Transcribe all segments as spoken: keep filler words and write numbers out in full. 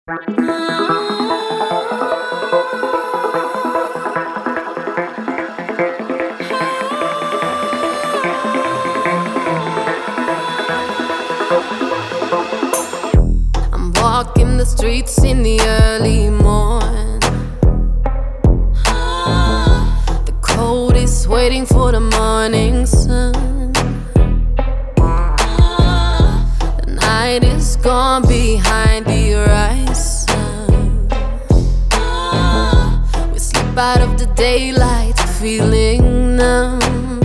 I'm walking the streets in the early morn. The cold is waiting for the morning sun. The night is gone behind the horizon. We slip out of the daylight, feeling numb.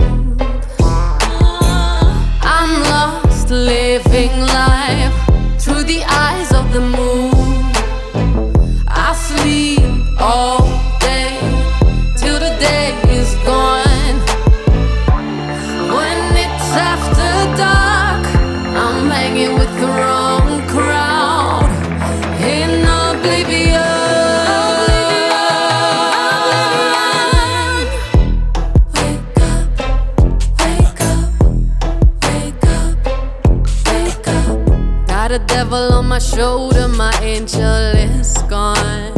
I'm lost, living life through the eyes of the moon. I sleep all day till the day is gone. When it's after dark, I'm hanging with the wrong crowd in oblivion. Wake up, wake up, wake up, wake up. Got a devil on my shoulder, my angel is gone.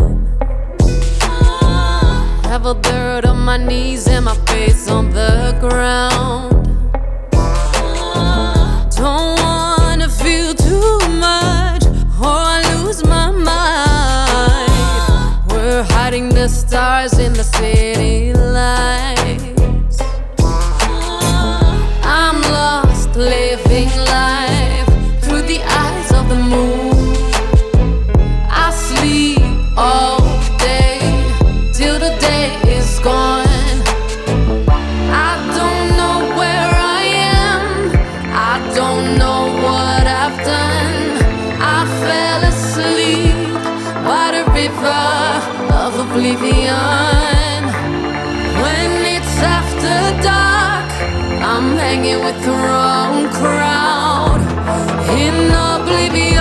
Have a dirt on my knees and my face on the ground. Don't wanna feel too much or I lose my mind. We're hiding the stars in the city lights. I'm lost, living life through the eyes of the moon. I sleep all day till the day is gone. I don't know where I am, I don't know what I've done. I fell asleep by the river of oblivion. When it's after dark, I'm hanging with the wrong crowd in oblivion.